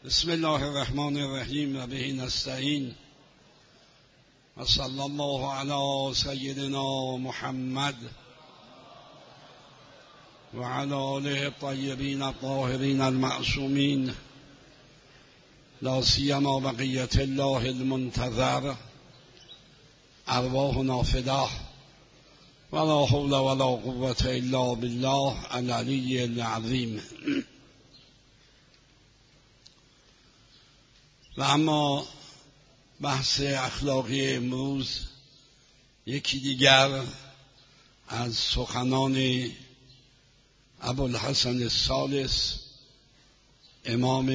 بسم الله الرحمن الرحیم و به نستعین و صلی الله علی سیدنا محمد و علی آله الطیبین الطاهرین المعصومین لا سیما بقیة الله المنتظر ارواحنا فداه ولا حول ولا قوة الا بالله العلی العظیم. و اما بحث اخلاقی امروز یکی دیگر از سخنان ابوالحسن الثالث امام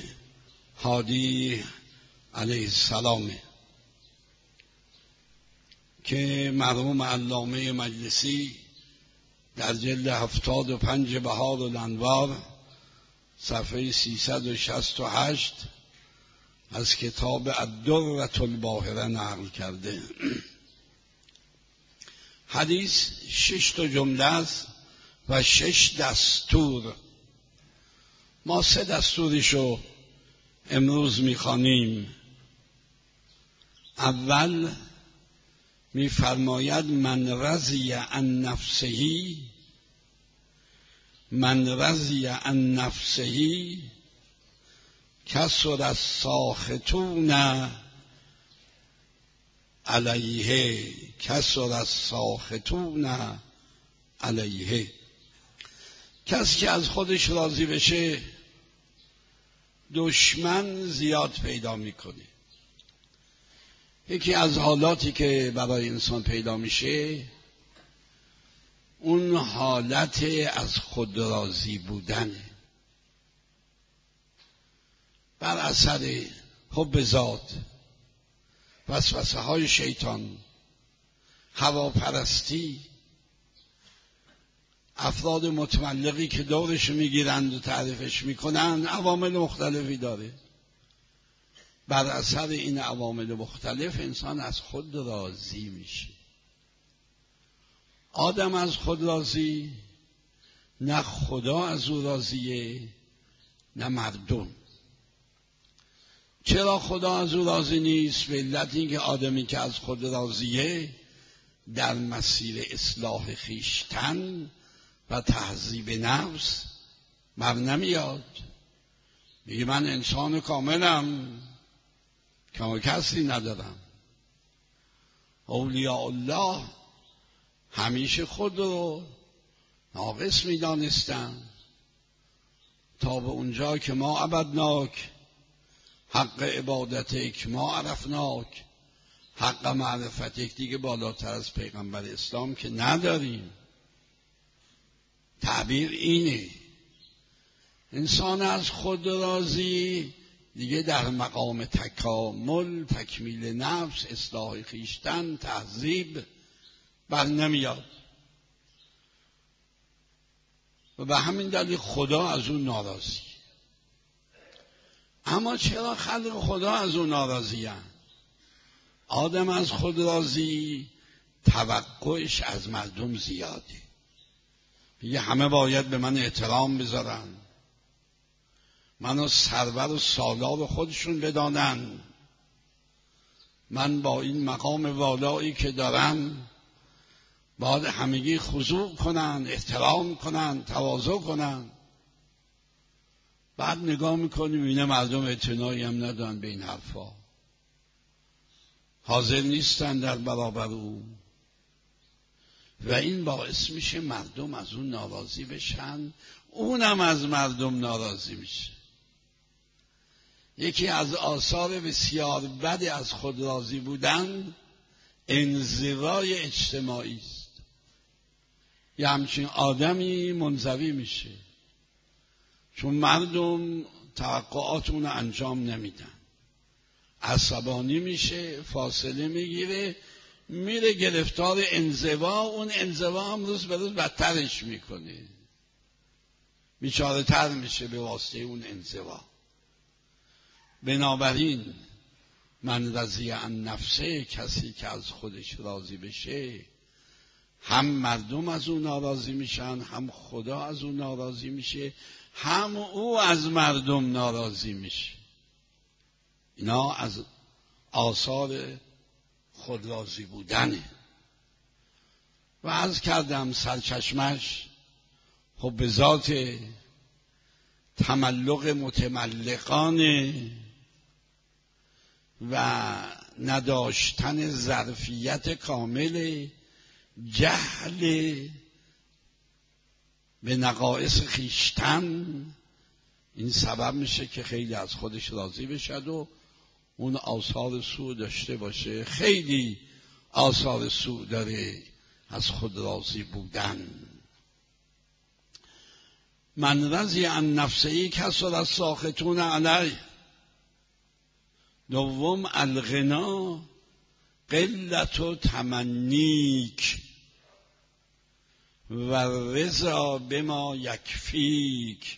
هادی علیه السلام که مرحوم علامه مجلسی در جلد 75 بهار الانوار صفحه 368 از کتاب الدرة الباهره نقل کرده. حدیث 6 جمله است و 6 دستور. ما 3 دستورشو امروز میخوانیم. اول میفرماید من رضی عن نفسه کثر الساخطون علیه. کسی که از خودش راضی بشه دشمن زیاد پیدا میکنه. یکی از حالاتی که برای انسان پیدا میشه اون حالت از خود راضی بودنه، بر اثر حب ذات، وسوسه های شیطان، هواپرستی، افراد متملقی که دورش میگیرند و تعریفش میکنند، عوامل مختلفی داره. بر اثر این عوامل مختلف انسان از خود راضی میشه. آدم از خود راضی، نه خدا از او راضیه نه مردم. چرا خدا از او راضی نیست؟ به علت اینکه آدمی که از خود راضیه در مسیر اصلاح خویشتن و تهذیب نفس بر نمیاد. میگه من انسان کاملم، کما کسی ندارم. اولیاء الله همیشه خود رو ناقص میدانستن تا به اونجا که ما عبدناک، حق عبادتک ما عرفناک، حق معرفتک دیگه بالاتر از پیغمبر اسلام که نداریم. تعبیر اینه. انسان از خود راضی دیگه در مقام تکامل، تکمیل نفس، اصلاح خویشتن، تهذیب بر نمیاد و به همین دلیل خدا از اون ناراضی. اما چرا خلق خدا از اون ناراضی هستند؟ آدم از خود راضی، توقعش از مردم زیاده. میگه همه باید به من احترام بذارن، منو سرور و سالار خودشون بدانن، من با این مقام والایی که دارم باید همگی خضوع کنن، احترام کنن، تواضع کنن. بعد نگاه میکنیم اینه مردم اعتنایی هم ندارن به این حرفا، حاضر نیستن در برابر او و این باعث میشه مردم از اون ناراضی بشن، اونم از مردم ناراضی میشه. یکی از آثار بسیار بد از خود راضی بودن انزوای اجتماعی است. یه همچین آدمی منزوی میشه چون مردم توقعات اون انجام نمیدن، عصبانی میشه، فاصله میگیره، میره گرفتار انزوا. اون انزوا هم روز به روز بدترش میکنه، بیچاره تر میشه به واسطه اون انزوا. بنابراین من رضی عن نفسه، کسی که از خودش راضی بشه هم مردم از اون ناراضی میشن، هم خدا از اون ناراضی میشه، هم او از مردم ناراضی میشه. اینا از آثار خودراضی بودنه. و عرض کردم سرچشمش خب به ذات تملق متملقانه و نداشتن ظرفیت کامل، جهل به نقائص خویشتن، این سبب میشه که خیلی از خودش راضی بشد و اون آثار سوء داشته باشه. خیلی آثار سوء داره از خود راضی بودن. من رضی عن نفسه کثر الساخطون علیه. دوم الغنا قلت و تمنیک و رضا بما یکفیک.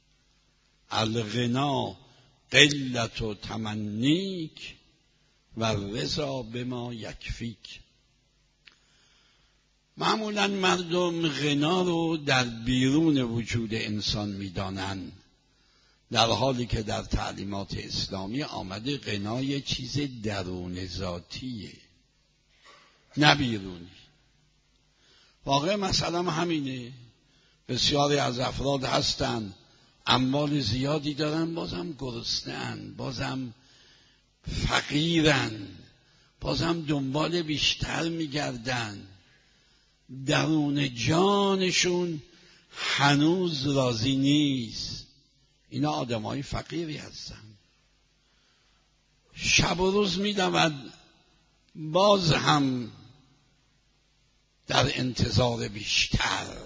الغنا قلت و تمنیک و رضا بما یکفیک. معمولا مردم غنا رو در بیرون وجود انسان میدانند، در حالی که در تعلیمات اسلامی آمده غنای چیز درون ذاتیه نه بیرونی. واقع مثلا همینه. بسیاری از افراد هستند اموال زیادی دارن بازم گرسنه‌اند، بازم فقیرن، بازم دنبال بیشتر میگردن، درون جانشون هنوز راضی نیست. اینا آدمای فقیری هستن. شب و روز میدود باز هم در انتظار بیشتر.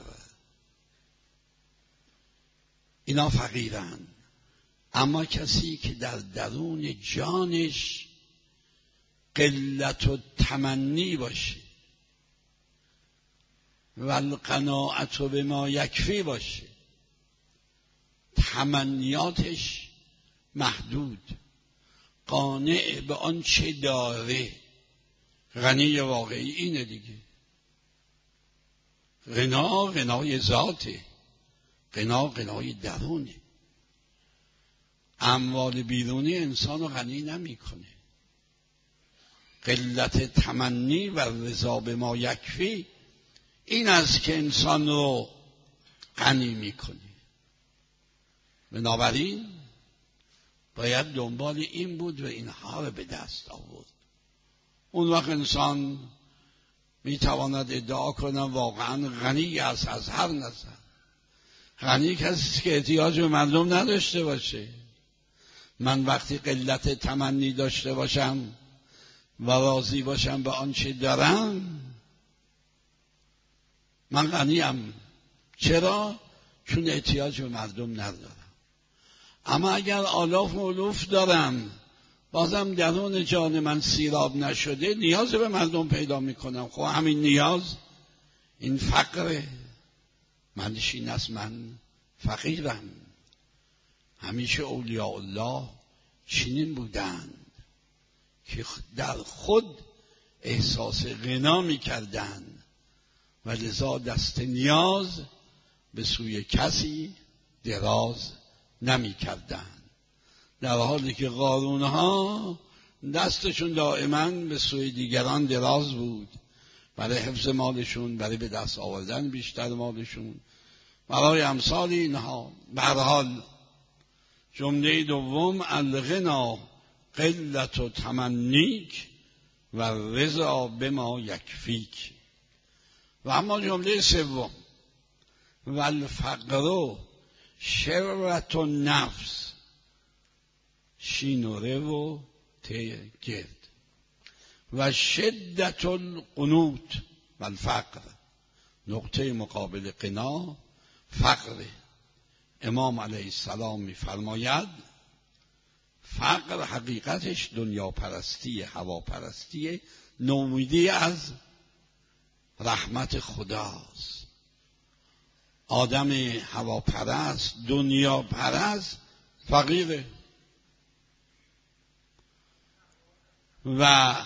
اینا فقیرن. اما کسی که در درون جانش قلت و تمنی باشه و القناعت به ما یکفی باشه، تمنیاتش محدود، قانع به آنچه داره، غنی واقعی اینه دیگه. غنا غنای ذاته، غنا غنای درونه. اموال بیرونی انسانو غنی نمیکنه. قلت تمنی و رضا به ما یکفی این است که انسان رو غنی میکنه. بنابراین باید دنبال این بود و اینها رو به دست آورد. اون وقت انسان میتواند ادعا کنه واقعا غنی است از هر نظر. غنی کسی که احتیاج به مردم نداشته باشه. من وقتی قلت تمنی داشته باشم و راضی باشم به آنچه دارم، من غنیم. چرا؟ چون احتیاج به مردم ندارم. اما اگر آلاف و الوف دارم بازم درون جان من سیراب نشده، نیاز به مردم پیدا میکنم. خب همین نیاز، این فقره. معنیش این است من فقیرم. همیشه اولیاء الله چنین بودند که در خود احساس غنا میکردند و لذا دست نیاز به سوی کسی دراز نمیکردند، در حالی که قارونها دستشون دائما به سوی دیگران دراز بود، برای حفظ مالشون، برای به دست آوردن بیشتر مالشون، برای امثال اینها. به هر حال جمله دوم الغنا قلت و تمنیک و رضا بما یکفیک. و اما جمله سوم و الفقر شرة النفس، شین و ره و ته گرد، و شدت القنوت و الفقر. نقطه مقابل غنا فقر. امام علیه السلام می‌فرماید فقر حقیقتش دنیا پرستی، هوا پرستی، نومیدی از رحمت خداست. آدم هواپرست، دنیا پرست فقیره. و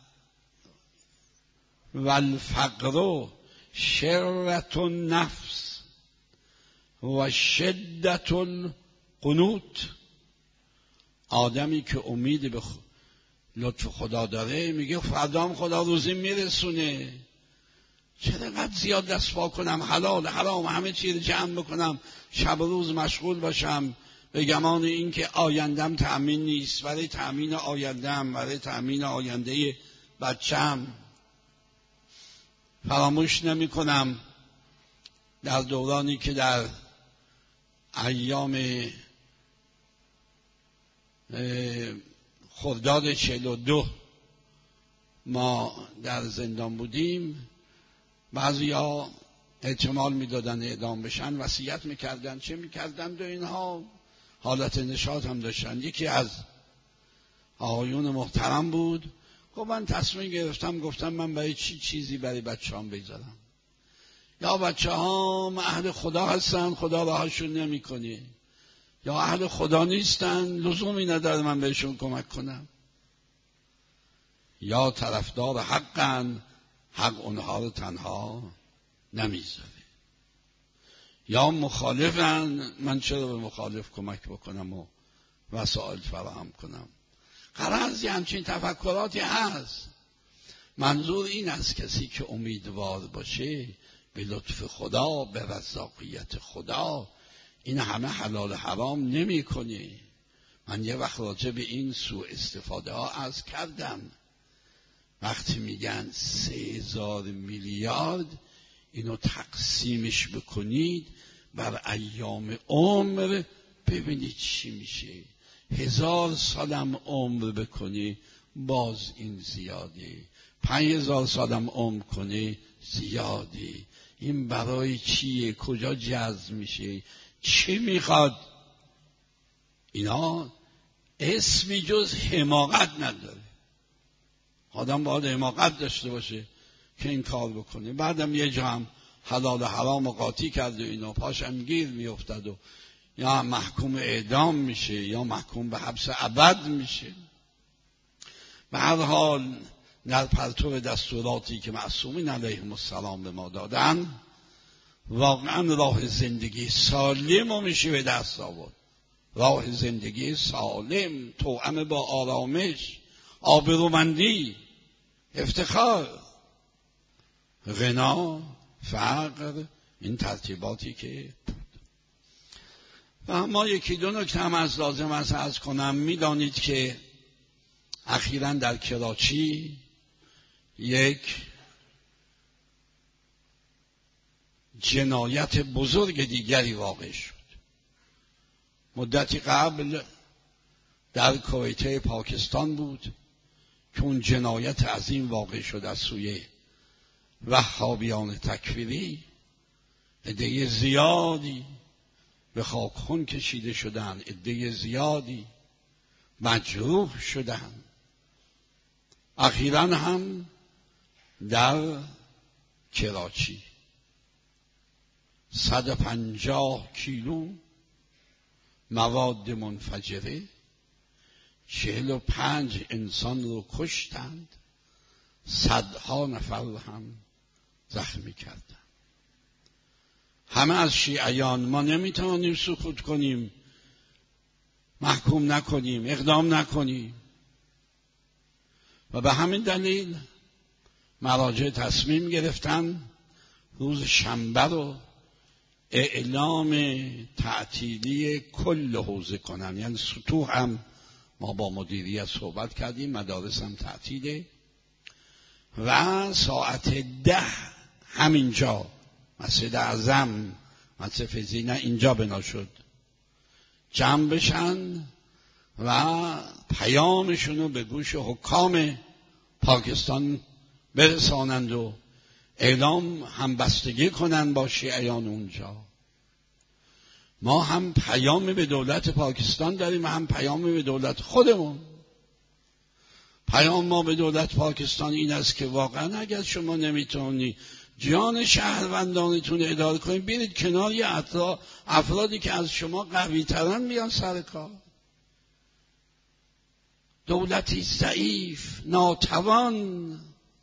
الفقر شرة النفس و شدت القنوت. آدمی که امید به لطف خدا داره میگه فردام خدا روزی میرسونه، چرا قد زیاد دست پا کنم، حلال حرام همه چیز جمع بکنم، شب و روز مشغول باشم به گمان این که آیندم تأمین نیست، برای تأمین آیندم، برای تأمین آینده بچم. فراموش نمی کنم در دورانی که در ایام خرداد 42 ما در زندان بودیم، بعضیا احتمال میدادن اعدام بشن، وصیت میکردن، چه میکردن و اینها حالت نشاط هم داشتن. یکی از آقایون محترم بود، گفت من تصمیم گرفتم، گفتم من برای چیزی برای بچه‌هام بگذارم، یا بچه‌هام اهل خدا هستن خدا راهشون نمیکنه، یا اهل خدا نیستن لزومی نداره من بهشون کمک کنم، یا طرفدار حقن حق اونها رو تنها نمیذاره، یا مخالفن من چرا به مخالف کمک بکنم و وسائل فراهم کنم. غرض همچین تفکراتی هست. منظور این است کسی که امیدوار باشه به لطف خدا، به رزاقیت خدا، این همه حلال حرام نمی کنه. من یه وقت راجع به این سوء استفاده ها عرض کردم، وقتی میگن 3000 میلیارد اینو تقسیمش بکنید بر ایام عمر ببینید چی میشه. 1000 سالم عمر بکنی باز این زیاده، 5000 سالم عمر کنی زیاده. این برای چیه؟ کجا جذب میشه؟ چی میخواد؟ اینا اسمی جز حماقت نداره. آدم باید حماقت داشته باشه که این کار بکنه. بعدم یه جا هم حلال و حرام قاطی کرده اینا پاشم گیر میافتد و یا محکوم اعدام میشه یا محکوم به حبس ابد میشه. به هر حال در پرتو دستوراتی که معصومین علیهم السلام به ما دادن، واقعا راه زندگی سالم رو میشه به دست آورد. راه زندگی سالم توأم با آرامش، آبرومندی، افتخار، غنا، فقر، این ترتیباتی که بود. و اما یکی دو نکته هم از لازم است عرض کنم. میدانید که اخیراً در کراچی یک جنایت بزرگ دیگری واقع شد. مدتی قبل در کویته پاکستان بود که اون جنایت عظیم واقع شد از سوی وهابیان تکفیری. عده زیادی به خاکخون کشیده شدند، عده زیادی مجروح شدند. اخیراً هم در کراچی 150 کیلو مواد منفجره 45 انسان رو کشتند، صدها نفر رو هم زخمی کردند. همه از شیعیان. ما نمیتوانیم سکوت کنیم، محکوم نکنیم، اقدام نکنیم. و به همین دلیل مراجع تصمیم گرفتن روز شنبه رو اعلام تعطیلی کل حوزه کنن. یعنی سطوح هم ما با مدیریت صحبت کردیم، مدارس هم تعطیله و ساعت 10 همینجا مسجد اعظم، مسجد فزینه اینجا بنا شد، جمع بشن و پیامشون رو به گوش حکام پاکستان برسانند و اعلام همبستگی کنند با شیعیان اونجا. ما هم پیام به دولت پاکستان داریم و هم پیام به دولت خودمون. پیام ما به دولت پاکستان این است که واقعا اگر شما نمیتونی جان شهروندانتون اداره کنید، برید کنار یه افرادی که از شما قوی ترن بیان سر کار. دولتی ضعیف، ناتوان،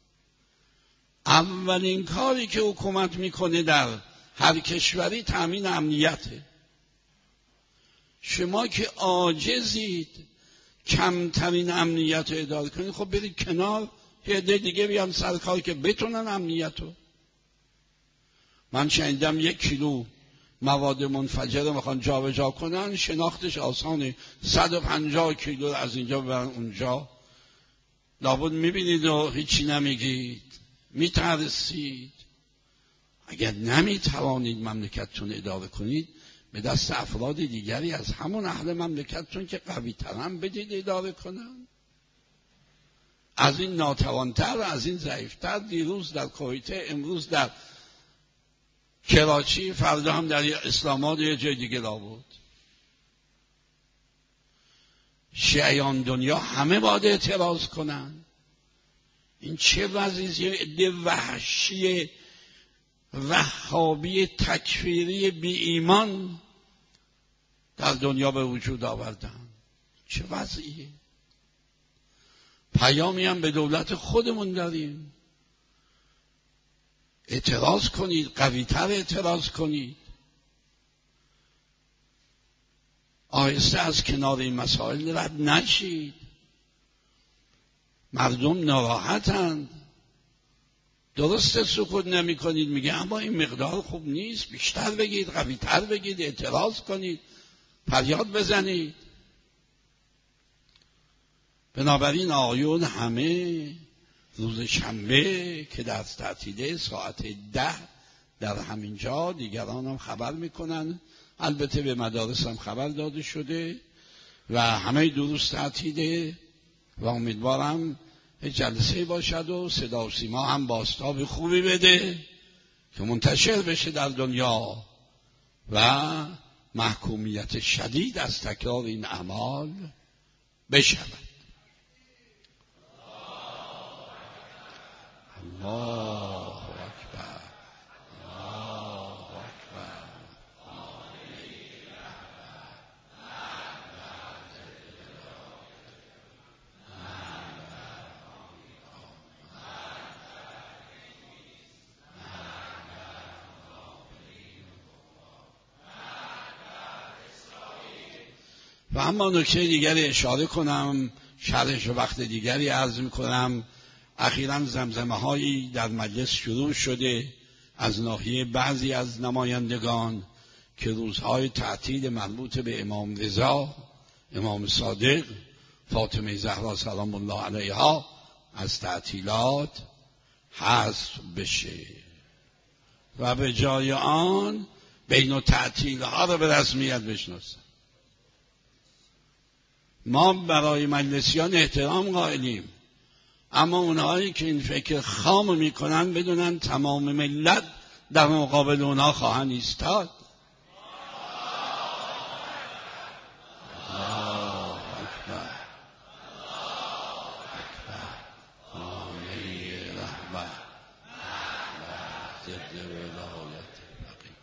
اولین کاری که حکومت میکنه در هر کشوری تامین امنیته. شما که عاجزید کمترین امنیت رو اداره کنید، خب برید کنار، یه عده دیگه بیان سر کار که بتونن امنیت رو. من شنیدم 1 کیلو مواد منفجره میخوان جابجا کنن، شناختش آسانه، 150 کیلو از اینجا ببرن اونجا. لابد میبینید و هیچی نمیگید، میترسید. اگر نمیتوانید مملکتتون اداره کنید، به دست افراد دیگری از همون اهل مملکتتون که قوی ترن بدید اداره کنن. از این ناتوانتر، از این ضعیفتر، دیروز در کویت، امروز در کراچی، فردا هم در اسلام آباد یه جای دیگه بود. شیعیان دنیا همه باید اعتراض کنن. این چه وضعیه؟ یه عده وحشی وهابی تکفیری بی ایمان در دنیا به وجود آوردن. چه وضعیه؟ پیامی هم به دولت خودمون داریم. اعتراض کنید، قوی‌تر اعتراض کنید. آهسته از کنار این مسائل رد نشید. مردم ناراحتند. درسته سکوت نمی کنید، میگه اما این مقدار خوب نیست، بیشتر بگید، قوی‌تر بگید، اعتراض کنید، فریاد بزنید. بنابراین آقایون همه روز شنبه که در تعطیله ساعت 10 در همین جا، دیگران هم خبر میکنن، البته به مدارس هم خبر داده شده و همه دروس تعطیله و امیدوارم جلسه باشد و صدا و سیما هم بازتاب خوبی بده که منتشر بشه در دنیا و محکومیت شدید از تکرار این اعمال بشود. الله اکبر، الله اکبر. و اما نکته دیگری اشاره کنم، شرحش وقت دیگری عرض میکنم. اخیراً زمزمه هایی در مجلس شروع شده از ناحیه بعضی از نمایندگان که روزهای تعطیل مربوط به امام رضا، امام صادق، فاطمه زهرا سلام الله علیها از تعطیلات حذف بشه و به جای آن بین التعطیل ها را به رسمیت بشناسن. ما برای مجلسیان احترام قائلیم، اما اونهایی که این فکر خام میکنن بدونن تمام ملت در مقابل اونها خواهند ایستاد. الله اکبر، آمین رحمت ضد ولایت فقیه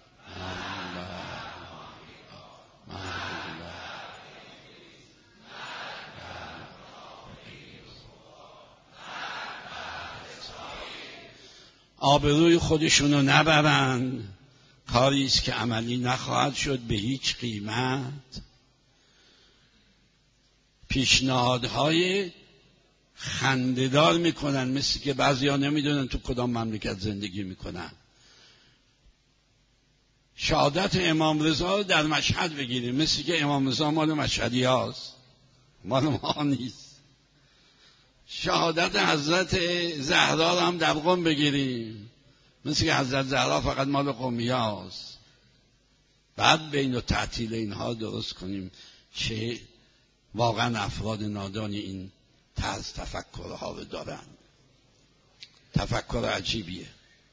آبروی خودشونو نبرند. کاری است که عملی نخواهد شد به هیچ قیمت. پیشنهادهای خنده‌دار میکنن، مثل که بعضیا نمیدونن تو کدام مملکت زندگی میکنن. شهادت امام رضا در مشهد بگیریم، مثل که امام رضا مال مشهدی هاست، مال ما نیست. شهادت حضرت زهرا هم در قم بگیریم، مثل که حضرت زهرا فقط مال قمی هاست. بعد بین و تعطیل اینها درست کنیم. چه واقعا افراد نادانی این طرز تفکرها رو دارن. تفکر عجیبیه.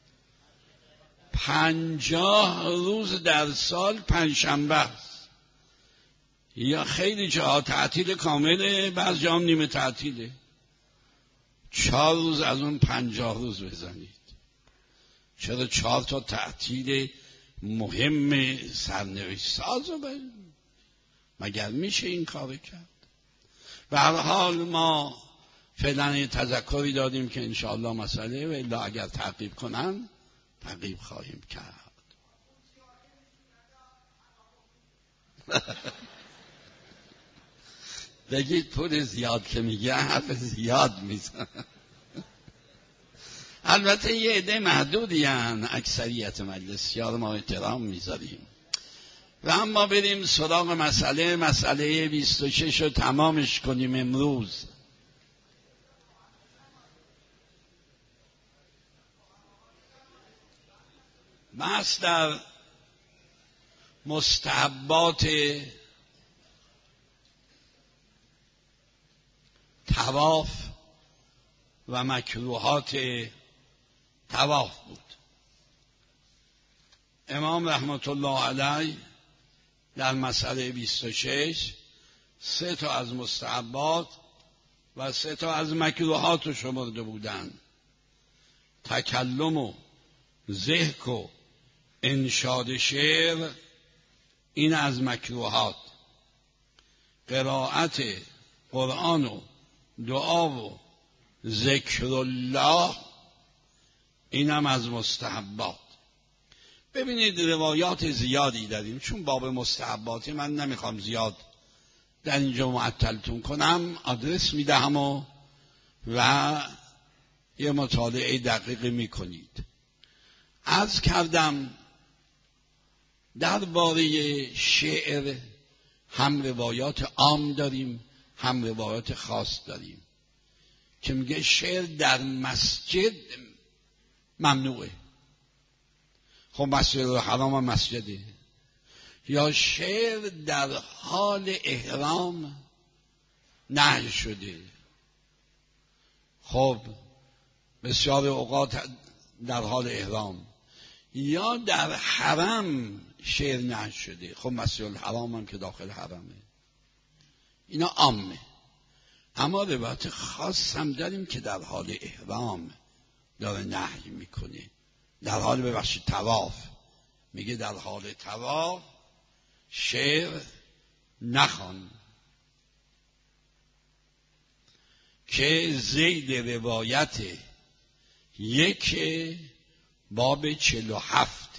50 روز در سال پنجشنبه است، یا خیلی جاها تعطیل کامله، بعض جاها نیمه تعطیله. 4 روز از اون 50 روز بزنید. چرا 4 تا تعطیل مهم سرنوشت ساز رو مگر میشه این کار کرد؟ به هر حال ما فعلا تذکری دادیم که انشاءالله مسئله و الا اگر تعقیب کنن تعقیب خواهیم کرد. بگید پول زیاد که میگه حرف زیاد میزن. البته یه عده محدودی هن، اکثریت مجلسیار ما احترام میذاریم. و اما بریم سراغ مسئله 26 رو تمامش کنیم امروز. بحث در مستحبات طواف و مکروهات طواف بود. امام رحمت الله علیه در مسئله 26 3 تا از مستحبات و 3 تا از مکروهات رو شمرده بودند: تکلم و ضحک و انشاد شعر، این از مکروهات. قرائت قرآن و دعا و ذکر الله، اینم از مستحبات. ببینید روایات زیادی داریم، چون باب مستحباتی من نمیخوام زیاد در اینجا معطلتون کنم، آدرس میدهم و یه مطالعه دقیق میکنید. عرض کردم درباره شعر هم روایات عام داریم هم روایات خاص داریم که میگه شعر در مسجد ممنوعه. خب مسجد الحرام هم مسجده. یا شعر در حال احرام نهی شده. خب بسیار اوقات در حال احرام. یا در حرم شعر نهی شده. خب مسجد الحرام هم که داخل حرمه. اینا عامه. اما روایت خاص هم داریم که در حال احرام داره نهی میکنه. در حال طواف میگه در حال طواف شعر نخوان، که ذیل روایت 1 باب 47.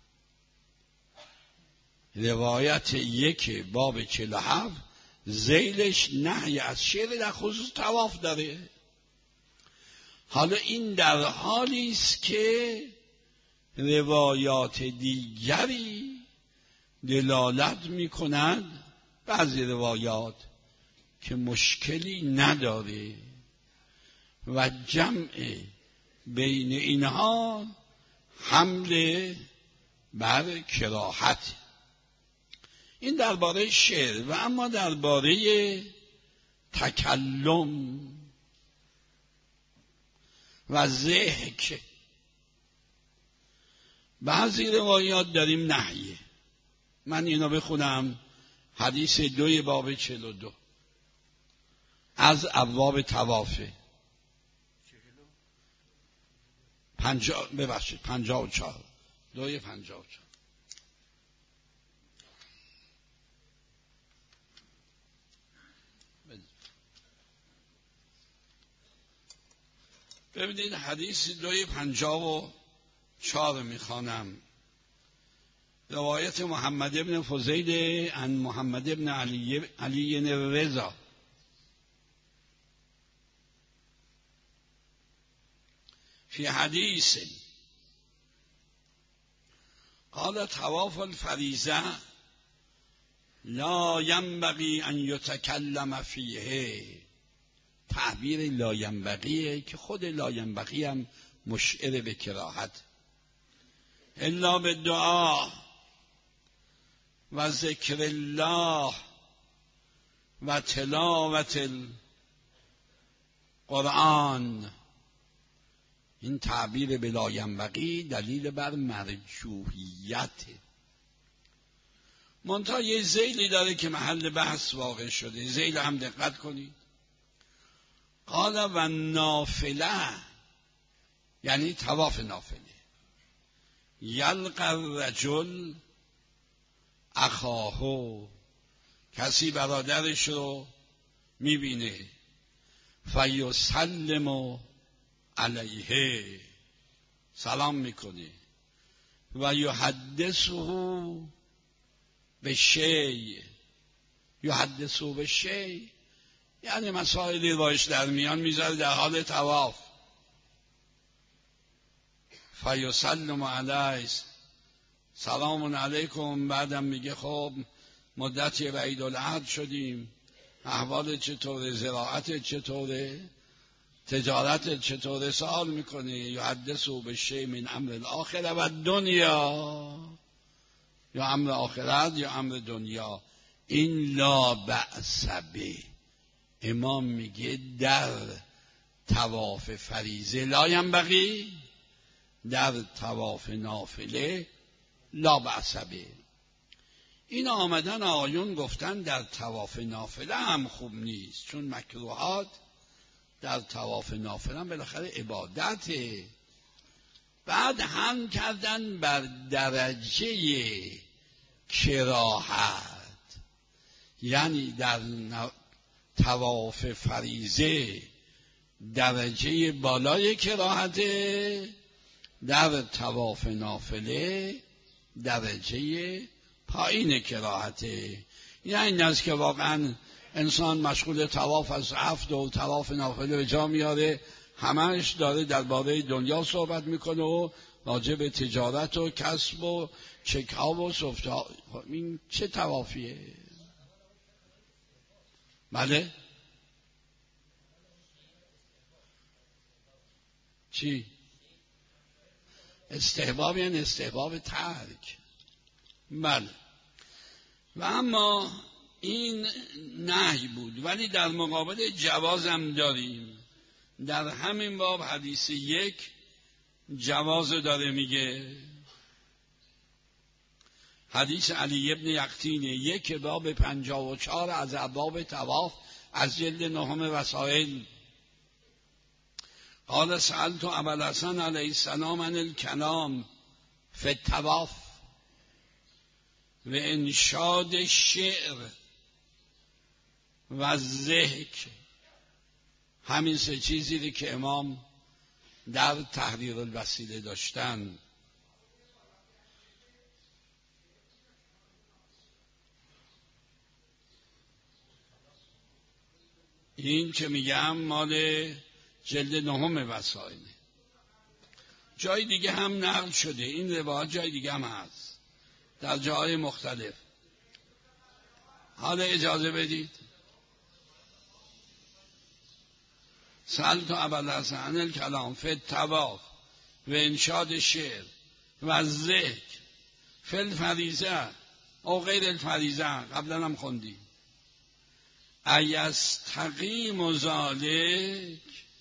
روایت 1 باب 47 ذیلش نهی از شعر در خصوص طواف داره. حالا این در حالی است که روایات دیگری دلالت می‌کند، بعضی روایات که مشکلی نداره و جمع بین اینها حمل بر کراهت. این درباره شعر. و اما درباره تکلم و ضحک بعضی روایات داریم نهیه. من اینو بخونم. حدیث 2 باب 42 از ابواب طوافه. 54 2 54. ببینید حدیث 2 54 میخوانم. روایت محمد ابن فضیل عن محمد ابن علی رضا. فی حدیث قال طواف الفریضه لا ينبغي ان يتكلم فیه. تعبیر لا ينبغیه که خود لا ينبغی هم مشعر به کراهت. الا بالدعاء و ذکر الله و تلاوت القرآن. این تعبیر به لا ينبغی دلیل بر مرجوحیت. منتها یه ذیلی داره که محل بحث واقع شده. ذیل هم دقت کنید. قال و نافله، یعنی طواف نافله. یلقى الرجل اخاه، کسی برادرش رو میبینه. فیسلم علیه، سلام میکنه. و یحدثه به شیء، یحدثه به شیء یعنی مسائلی باش در میان میذاره در حال طواف. فیسلم علیه، سلام علیکم. بعدم میگه خب مدتی به عید الاضحی شدیم، احوال چطوره، زراعت چطوره، تجارت چطوره، سوال میکنه. یحدثو بشیء من امر الاخره و دنیا، یا امر آخرت یا امر دنیا. این لا بأس به. امام میگه در طواف فریضه لا ینبغی، در طواف نافله لا بأس به. این آمدن آیون گفتن در طواف نافله هم خوب نیست، چون مکروهات در طواف نافله هم بالاخره عبادته. بعد هم کردن بر درجه کراهت، یعنی در طواف فریضه درجه بالای کراهته، در طواف نافله درجه پایین کراهته. یعنی این است که واقعا انسان مشغول طواف از 7 و طواف نافله به جا میاره، همش داره درباره دنیا صحبت میکنه و راجع به تجارت و کسب و چک ها و سفت ها. این چه طوافیه؟ بله؟ چی؟ استحباب یعنی استحباب ترک. بله. و اما این نهی بود، ولی در مقابل جوازم داریم. در همین باب حدیث 1 جواز داره، میگه حدیث علی ابن یقطین 1 باب 54 از ابواب طواف از جلد 9 وسائل. قال سألت ابوالحسن علیه السلام عن الکلام فی الطواف و انشاد شعر و ضحک. همین 3 چیزی که امام در تحریر الوسیله داشتن. این که میگم مال جلد 9 وسائل. جای دیگه هم نقل شده این روایت، جای دیگه هم هست در جای مختلف. حالا اجازه بدید سألت ابوالحسن عن الکلام فی الطواف و انشاد شعر و ذکر فی الفریضه او غیر الفریضه. قبلا هم خوندیم. ایستقیم ذالک،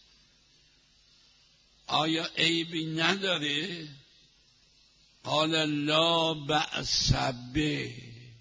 آیا عیبی نداره؟ قال لا بأس به.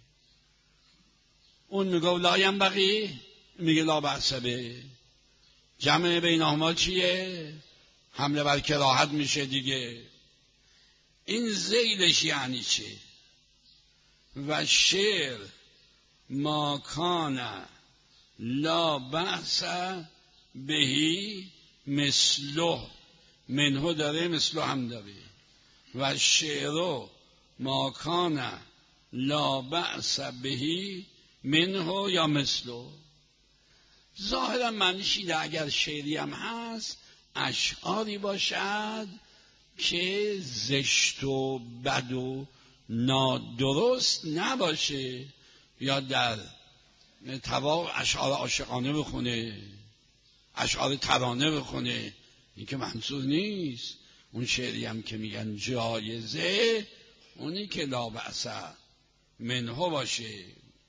اون میگه لا ینبغی، میگه لا بأس به. جمع بینهما چیه؟ حمله بر کراهت میشه دیگه. این ذیلش یعنی چه؟ و شعر ما کان لا بأس بهی مثله، منه داره مثله هم داره. و شعر ما کان لا بأس بهی منه یا مثله. ظاهرا معنیش اینه اگر شعری هم هست اشعاری باشد که زشت و بد و نادرست نباشه، یا در طواف اشعار عاشقانه بخونه، اشعار ترانه بخونه. این که منظور نیست. اون شعری هم که میگن جایزه، اونی که لا بأس منه باشه.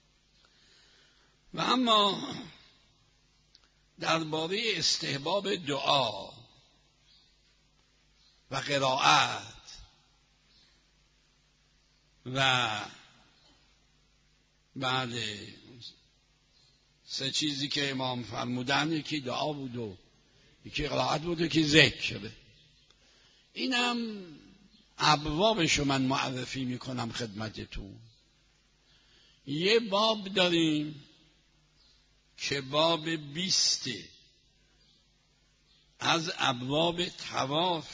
و اما درباره استحباب دعا و قرائت و بله 3 چیزی که امام فرمودن، یکی دعا بود و یکی قرائت بود و یکی ذکر. اینم ابوابشو من معرفی میکنم خدمتتون. یه باب داریم که باب 20 از ابواب طواف،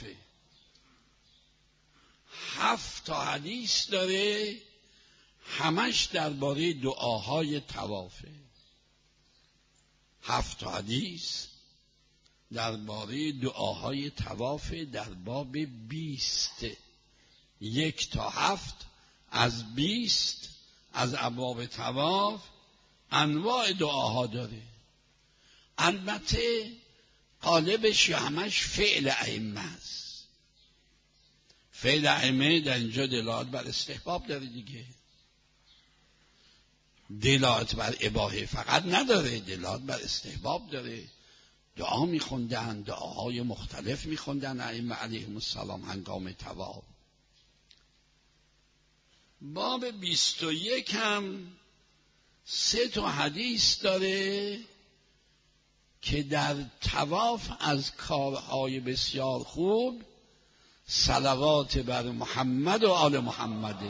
7 تا حدیث داره، همش درباره دعاهای طوافه. 7 حدیث درباره دعاهای طواف در باب 20 1 تا 7 از 20 از ابواب طواف انواع دعاها داره. البته قالبش یا همش فعل ائمه است. فعل ائمه در اینجا دلالت بر استحباب داره دیگه، دلالت بر اباحه فقط نداره، دلالت بر استحباب داره. دعا میخوندن، دعاهای مختلف میخوندن ائمه علیهم السلام هنگام طواف. باب 21 هم 3 تا حدیث داره که در طواف از کارهای بسیار خوب صلوات بر محمد و آل محمده.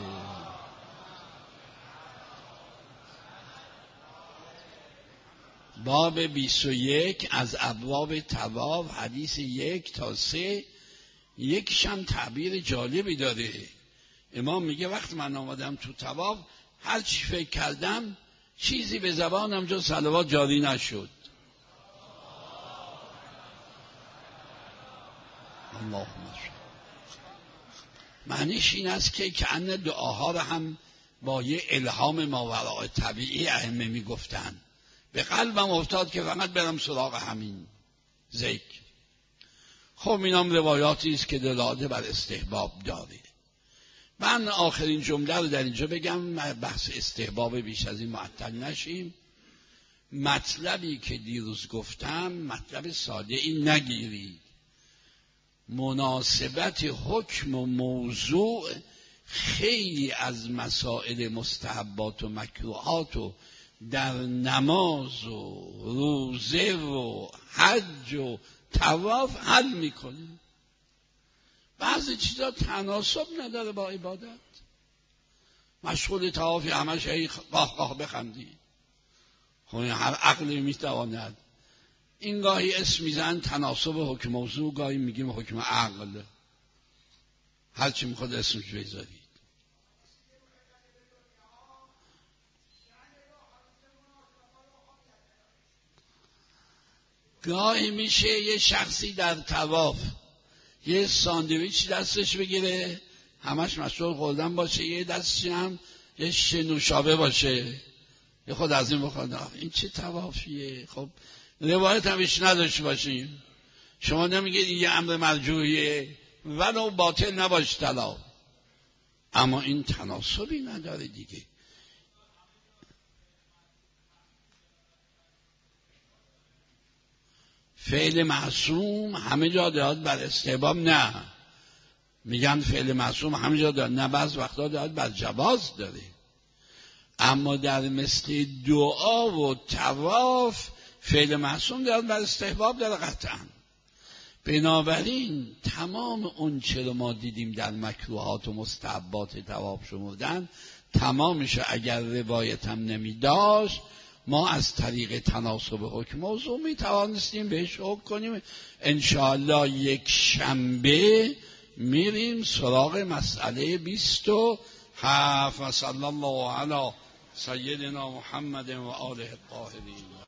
باب 21 از ابواب طواف حدیث 1 تا 3. یکیش هم تعبیر جالبی داره. امام میگه وقت من آمدم تو طواف هر چی فکر کردم چیزی به زبانم جز صلوات جاری نشد. اللهم صل. معنیش این است که کأن دعاها رو هم با یه الهام ماوراء طبیعی ائمه میگفتن. به قلبم افتاد که فقط برم سراغ همین ذکر. خب اینام روایاتی است که دلالت بر استحباب داره. من آخرین جمله رو در اینجا بگم، بحث استحباب بیش از این معطل نشیم. مطلبی که دیروز گفتم مطلب ساده این نگیرید. مناسبت حکم و موضوع خیلی از مسائل مستحبات و مکروهات و در نماز و روزه و حج و طواف حل میکنه. بعضی چیزا تناسب نداره با عبادت. مشغول طوافی همش قاه قاه بخندی، خب هر عقلی میتواند. این گاهی اسم میزن تناسب حکم موضوع، گاهی میگیم حکم عقل، هر چی میخواد اسمش بذارید. گاهی میشه یه شخصی در طواف یه ساندویچ دستش بگیره همش مشغول خوردن باشه، یه دستش هم یه نوشابه باشه، یه خود از این بخواد. این چه طوافیه؟ خب روایت همیش نداشته باشیم. شما نمیگید این یه امر مرجوحیه ولو باطل نباش طلاق، اما این تناسبی نداره دیگه. فعل معصوم همه جا داد بر استحباب، نه میگن فعل معصوم همه جا داد، نه بعض وقتا داد بر جواز داره، اما در مثل دعا و طواف فعل معصوم داد بر استحباب داره قطعا. بنابراین تمام اون چه رو ما دیدیم در مکروهات و مستحبات طواف شمردن تمامش اگر روایت هم نمی داشت ما از طریق تناسب حکم موضوع می توانستیم بهش حکم کنیم. انشاءالله یک شنبه میریم سراغ مسئله 27. صلی الله علی سیدنا محمد و آله الطاهرین.